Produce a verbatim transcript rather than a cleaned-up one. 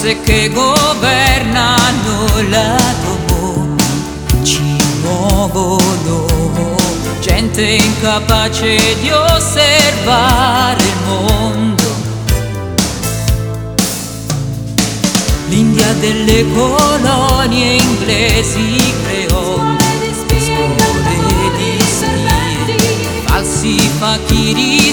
forze che governano lato mondo ci muovono, gente incapace di osservare il mondo. L'India delle colonie inglesi creò scuole di stile, falsi fakiri